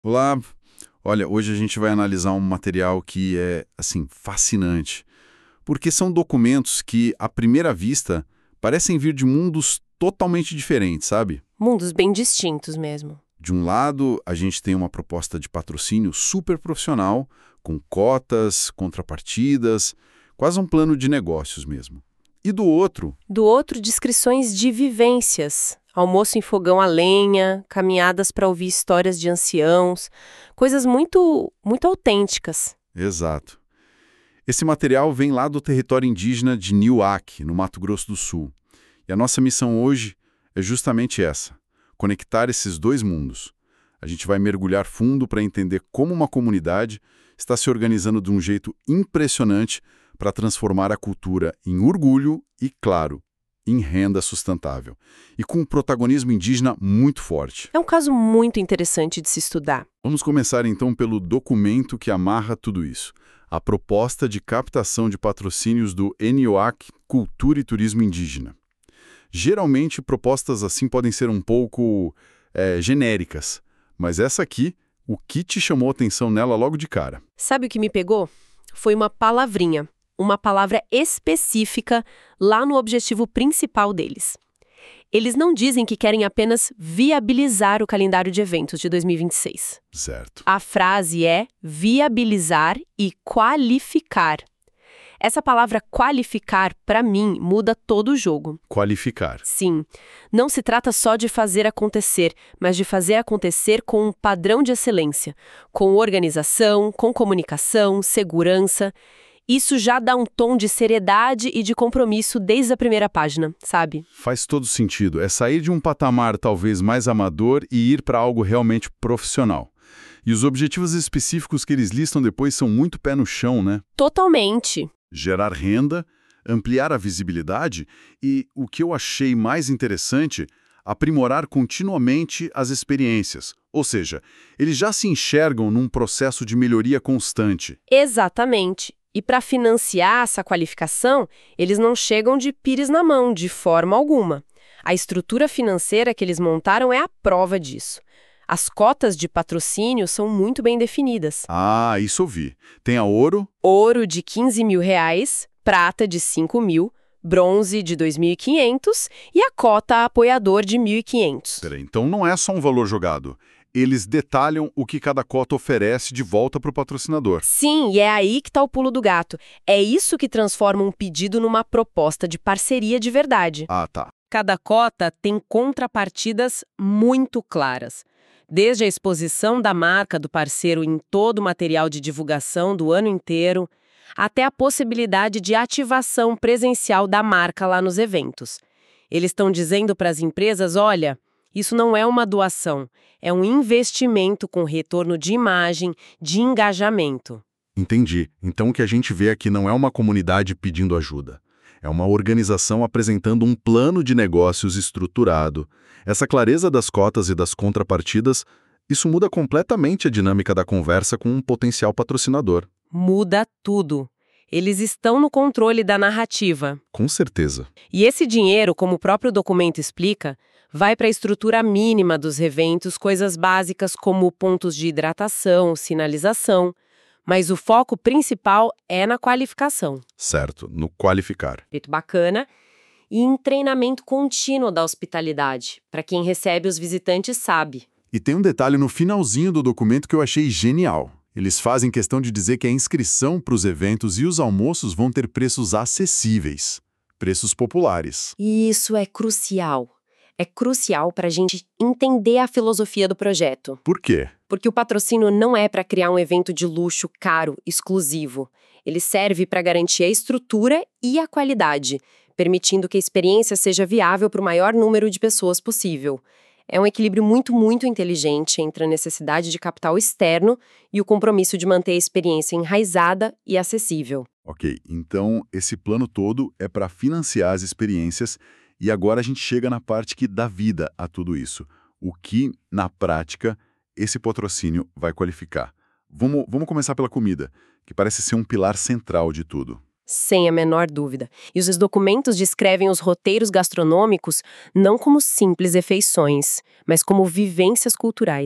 Olá, olha, hoje a gente vai analisar um material que é, assim, fascinante, porque são documentos que, à primeira vista, parecem vir de mundos totalmente diferentes, sabe? Mundos bem distintos mesmo. De um lado, a gente tem uma proposta de patrocínio super profissional, com cotas, contrapartidas, quase um plano de negócios mesmo. E do outro, Do outro, descrições de vivências. Almoço em fogão a lenha, caminhadas para ouvir histórias de anciãos, coisas muito autênticas. exato. Esse material vem lá do território indígena de Niuaque, no Mato Grosso do Sul. E a nossa missão hoje é justamente essa: conectar esses dois mundos. A gente vai mergulhar fundo para entender como uma comunidade está se organizando de um jeito impressionante para transformar a cultura em orgulho e, claro, em renda sustentável. E com um protagonismo indígena muito forte. É um caso muito interessante de se estudar. Vamos começar então pelo documento que amarra tudo isso. A proposta de captação de patrocínios do ENIOAC Cultura e Turismo Indígena. Geralmente, propostas assim podem ser um pouco genéricas, mas essa aqui, o que te chamou a atenção nela logo de cara? Sabe o que me pegou? Foi uma palavrinha, uma palavra específica lá no objetivo principal deles. Eles não dizem que querem apenas viabilizar o calendário de eventos de 2026. Certo. A frase é viabilizar e qualificar. Essa palavra qualificar, para mim, muda todo o jogo. Qualificar. Sim, não se trata só de fazer acontecer, mas de fazer acontecer com um padrão de excelência, com organização, com comunicação, segurança. Isso já dá um tom de seriedade e de compromisso desde a primeira página, sabe? Faz todo sentido. É sair de um patamar talvez mais amador e ir para algo realmente profissional. E os objetivos específicos que eles listam depois são muito pé no chão, né? Totalmente. Gerar renda, ampliar a visibilidade e, o que eu achei mais interessante, aprimorar continuamente as experiências. Ou seja, eles já se enxergam num processo de melhoria constante. Exatamente. E para financiar essa qualificação, eles não chegam de pires na mão, de forma alguma. A estrutura financeira que eles montaram é a prova disso. As cotas de patrocínio são muito bem definidas. Ah, isso eu vi. Tem a ouro. Ouro de R$ 15.000, prata de 5.000, bronze de 2.500 e a cota apoiador de 1.500. Peraí, então não é só um valor jogado. Eles detalham o que cada cota oferece de volta para o patrocinador. Sim, e é aí que está o pulo do gato. É isso que transforma um pedido numa proposta de parceria de verdade. Ah, tá. Cada cota tem contrapartidas muito claras. Desde a exposição da marca do parceiro em todo o material de divulgação do ano inteiro, até a possibilidade de ativação presencial da marca lá nos eventos. Eles estão dizendo para as empresas, olha, isso não é uma doação, é um investimento com retorno de imagem, de engajamento. Entendi. Então o que a gente vê aqui não é uma comunidade pedindo ajuda. É uma organização apresentando um plano de negócios estruturado. Essa clareza das cotas e das contrapartidas, isso muda completamente a dinâmica da conversa com um potencial patrocinador. Muda tudo. Eles estão no controle da narrativa. Com certeza. E esse dinheiro, como o próprio documento explica, vai para a estrutura mínima dos eventos, coisas básicas como pontos de hidratação, sinalização. Mas o foco principal é na qualificação. Certo, no qualificar. Muito bacana. E em treinamento contínuo da hospitalidade, para quem recebe os visitantes sabe. E tem um detalhe no finalzinho do documento que eu achei genial. Eles fazem questão de dizer que a inscrição para os eventos e os almoços vão ter preços acessíveis, preços populares. E isso é crucial. É crucial para a gente entender a filosofia do projeto. Por quê? Porque o patrocínio não é para criar um evento de luxo caro, exclusivo. Ele serve para garantir a estrutura e a qualidade, permitindo que a experiência seja viável para o maior número de pessoas possível. É um equilíbrio muito inteligente entre a necessidade de capital externo e o compromisso de manter a experiência enraizada e acessível. Ok, então esse plano todo é para financiar as experiências e agora a gente chega na parte que dá vida a tudo isso. O que, na prática, esse patrocínio vai qualificar. Vamos começar pela comida, que parece ser um pilar central de tudo. Sem a menor dúvida. E os documentos descrevem os roteiros gastronômicos não como simples refeições, mas como vivências culturais.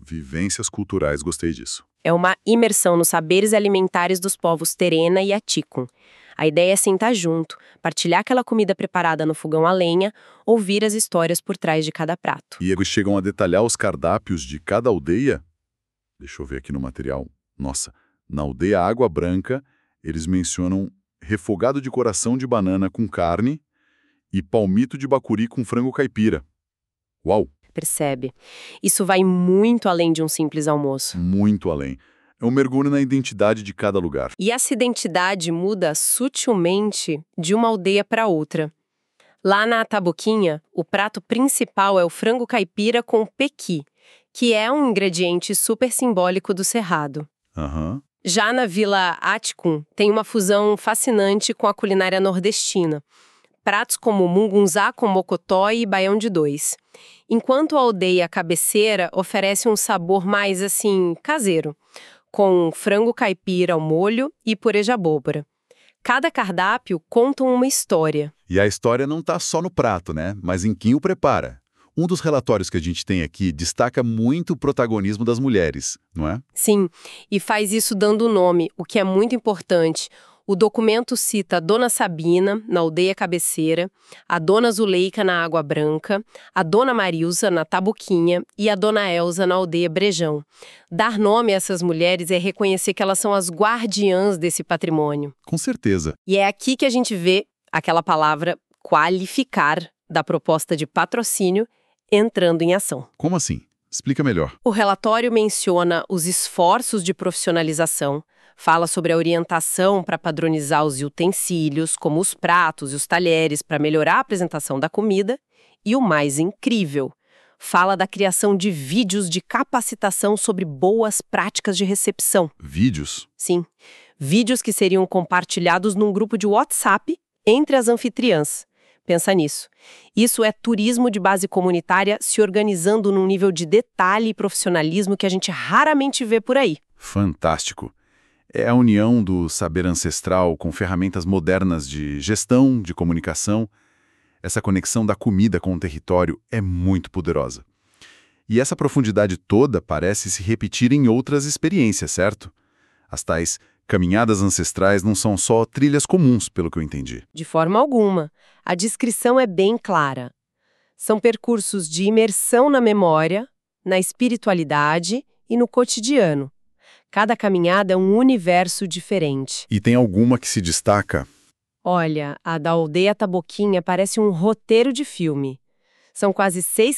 Vivências culturais, gostei disso. É uma imersão nos saberes alimentares dos povos Terena e Atikun. A ideia é sentar junto, partilhar aquela comida preparada no fogão a lenha, ouvir as histórias por trás de cada prato. E eles chegam a detalhar os cardápios de cada aldeia? Deixa eu ver aqui no material. Nossa, na aldeia Água Branca, eles mencionam refogado de coração de banana com carne e palmito de bacuri com frango caipira. Uau! Percebe? Isso vai muito além de um simples almoço. Muito além. É um mergulho na identidade de cada lugar. E essa identidade muda sutilmente de uma aldeia para outra. Lá na Taboquinha, o prato principal é o frango caipira com pequi, que é um ingrediente super simbólico do Cerrado. Aham. Já na Vila Atikun, tem uma fusão fascinante com a culinária nordestina. Pratos como mungunzá com mocotó e baião de dois. Enquanto a aldeia cabeceira oferece um sabor mais, caseiro, com frango caipira ao molho e purê de abóbora. Cada cardápio conta uma história. E a história não está só no prato, né? Mas em quem o prepara. Um dos relatórios que a gente tem aqui destaca muito o protagonismo das mulheres, não é? Sim, e faz isso dando nome, o que é muito importante. O documento cita a Dona Sabina, na aldeia cabeceira, a Dona Zuleika, na Água Branca, a Dona Marilza, na Taboquinha, e a Dona Elza, na aldeia Brejão. Dar nome a essas mulheres é reconhecer que elas são as guardiãs desse patrimônio. Com certeza. E é aqui que a gente vê aquela palavra qualificar da proposta de patrocínio entrando em ação. Como assim? Explica melhor. O relatório menciona os esforços de profissionalização, fala sobre a orientação para padronizar os utensílios, como os pratos e os talheres, para melhorar a apresentação da comida, e o mais incrível, fala da criação de vídeos de capacitação sobre boas práticas de recepção. Vídeos? Sim, vídeos que seriam compartilhados num grupo de WhatsApp entre as anfitriãs. Pensa nisso. Isso é turismo de base comunitária se organizando num nível de detalhe e profissionalismo que a gente raramente vê por aí. Fantástico. É a união do saber ancestral com ferramentas modernas de gestão, de comunicação. Essa conexão da comida com o território é muito poderosa. E essa profundidade toda parece se repetir em outras experiências, certo? As tais caminhadas ancestrais não são só trilhas comuns, pelo que eu entendi. De forma alguma. A descrição é bem clara. São percursos de imersão na memória, na espiritualidade e no cotidiano. Cada caminhada é um universo diferente. E tem alguma que se destaca? Olha, a da aldeia Taboquinha parece um roteiro de filme. São quase 6,5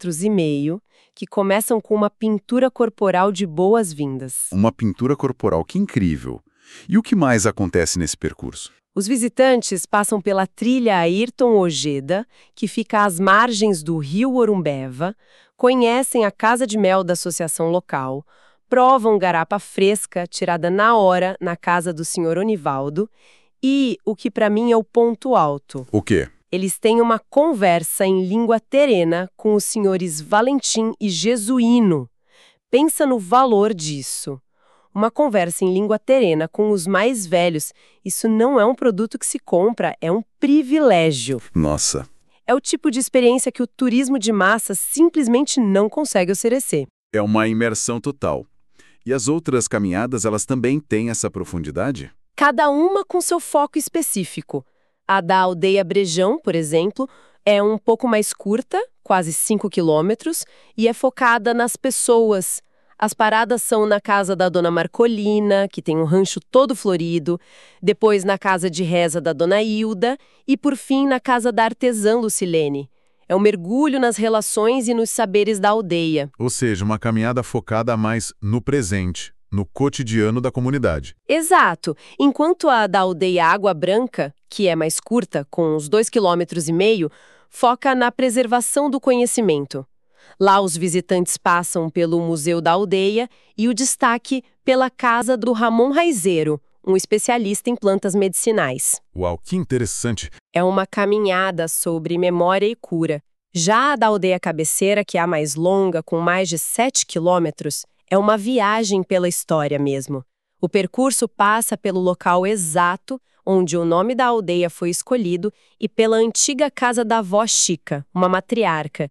km que começam com uma pintura corporal de boas-vindas. Uma pintura corporal, que incrível! E o que mais acontece nesse percurso? Os visitantes passam pela trilha Ayrton Ojeda, que fica às margens do rio Orumbeva, conhecem a casa de mel da associação local, provam garapa fresca tirada na hora na casa do Sr. Onivaldo e, o que para mim é o ponto alto. O quê? Eles têm uma conversa em língua terena com os senhores Valentim e Jesuíno. Pensa no valor disso. Uma conversa em língua terena com os mais velhos, isso não é um produto que se compra, é um privilégio. Nossa. É o tipo de experiência que o turismo de massa simplesmente não consegue oferecer. É uma imersão total. E as outras caminhadas, elas também têm essa profundidade? Cada uma com seu foco específico. A da aldeia Brejão, por exemplo, é um pouco mais curta, quase 5 quilômetros, e é focada nas pessoas. As paradas são na casa da Dona Marcolina, que tem um rancho todo florido, depois na casa de reza da Dona Hilda e, por fim, na casa da artesã Lucilene. É um mergulho nas relações e nos saberes da aldeia. Ou seja, uma caminhada focada mais no presente, no cotidiano da comunidade. Exato. Enquanto a da aldeia Água Branca, que é mais curta, com uns 2,5 km, foca na preservação do conhecimento. Lá os visitantes passam pelo Museu da Aldeia e o destaque pela casa do Ramon Raizeiro, um especialista em plantas medicinais. Uau, que interessante! É uma caminhada sobre memória e cura. Já a da aldeia cabeceira, que é a mais longa, com mais de 7 quilômetros, é uma viagem pela história mesmo. O percurso passa pelo local exato onde o nome da aldeia foi escolhido e pela antiga casa da avó Chica, uma matriarca,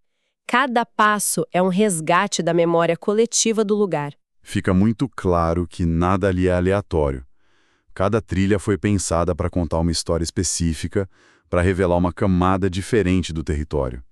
Cada passo é um resgate da memória coletiva do lugar. Fica muito claro que nada ali é aleatório. Cada trilha foi pensada para contar uma história específica, para revelar uma camada diferente do território.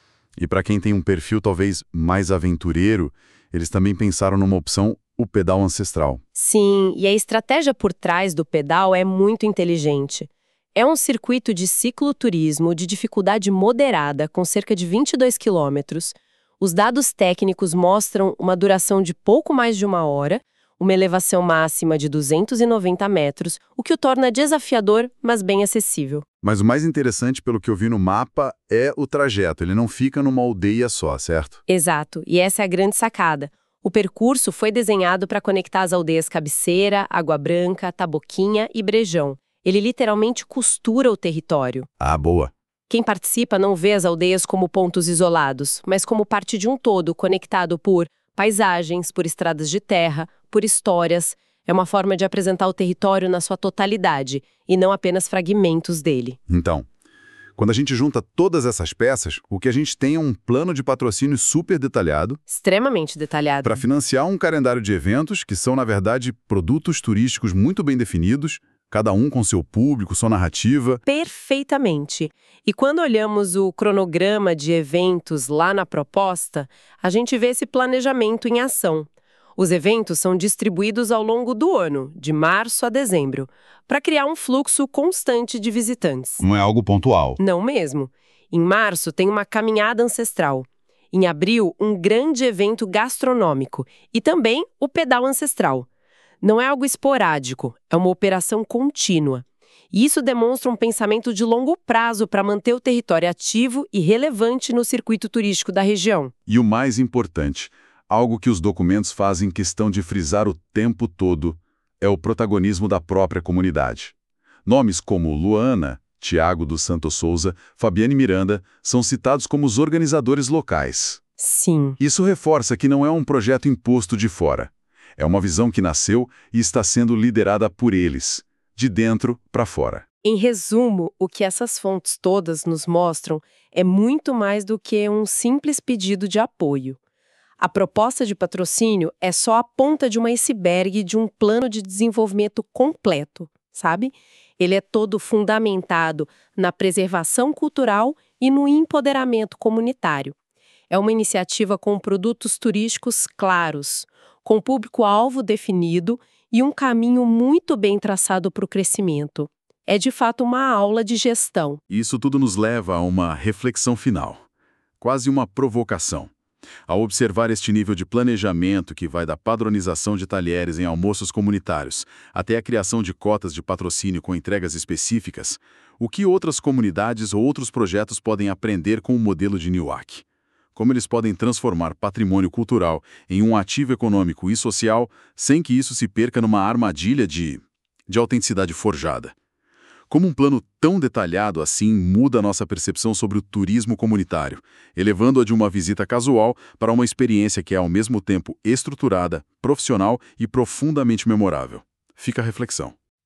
E para quem tem um perfil talvez mais aventureiro, eles também pensaram numa opção, o pedal ancestral. Sim, e a estratégia por trás do pedal é muito inteligente. É um circuito de cicloturismo de dificuldade moderada, com cerca de 22 quilômetros. Os dados técnicos mostram uma duração de pouco mais de 1 hora, uma elevação máxima de 290 metros, o que o torna desafiador, mas bem acessível. Mas o mais interessante, pelo que eu vi no mapa, é o trajeto. Ele não fica numa aldeia só, certo? Exato, e essa é a grande sacada. O percurso foi desenhado para conectar as aldeias Cabeceira, Água Branca, Taboquinha e Brejão. Ele literalmente costura o território. Ah, boa. Quem participa não vê as aldeias como pontos isolados, mas como parte de um todo conectado por paisagens, por estradas de terra, por histórias. É uma forma de apresentar o território na sua totalidade, e não apenas fragmentos dele. Então, quando a gente junta todas essas peças, o que a gente tem é um plano de patrocínio super detalhado Extremamente detalhado. para financiar um calendário de eventos que são, na verdade, produtos turísticos muito bem definidos, cada um com seu público, sua narrativa. Perfeitamente. E quando olhamos o cronograma de eventos lá na proposta, a gente vê esse planejamento em ação. Os eventos são distribuídos ao longo do ano, de março a dezembro, para criar um fluxo constante de visitantes. Não é algo pontual. Não mesmo. Em março tem uma caminhada ancestral. Em abril, um grande evento gastronômico. E também o pedal ancestral. Não é algo esporádico, é uma operação contínua. E isso demonstra um pensamento de longo prazo para manter o território ativo e relevante no circuito turístico da região. E o mais importante, algo que os documentos fazem questão de frisar o tempo todo, é o protagonismo da própria comunidade. Nomes como Luana, Tiago dos Santos Souza, Fabiane Miranda são citados como os organizadores locais. Sim. Isso reforça que não é um projeto imposto de fora. É uma visão que nasceu e está sendo liderada por eles, de dentro para fora. Em resumo, o que essas fontes todas nos mostram é muito mais do que um simples pedido de apoio. A proposta de patrocínio é só a ponta de um iceberg de um plano de desenvolvimento completo, sabe? Ele é todo fundamentado na preservação cultural e no empoderamento comunitário. É uma iniciativa com produtos turísticos claros, com público-alvo definido e um caminho muito bem traçado para o crescimento. É de fato uma aula de gestão. Isso tudo nos leva a uma reflexão final, quase uma provocação. Ao observar este nível de planejamento que vai da padronização de talheres em almoços comunitários até a criação de cotas de patrocínio com entregas específicas, o que outras comunidades ou outros projetos podem aprender com o modelo de Niuaque? Como eles podem transformar patrimônio cultural em um ativo econômico e social sem que isso se perca numa armadilha de autenticidade forjada? Como um plano tão detalhado assim muda a nossa percepção sobre o turismo comunitário, elevando-a de uma visita casual para uma experiência que é ao mesmo tempo estruturada, profissional e profundamente memorável? Fica a reflexão.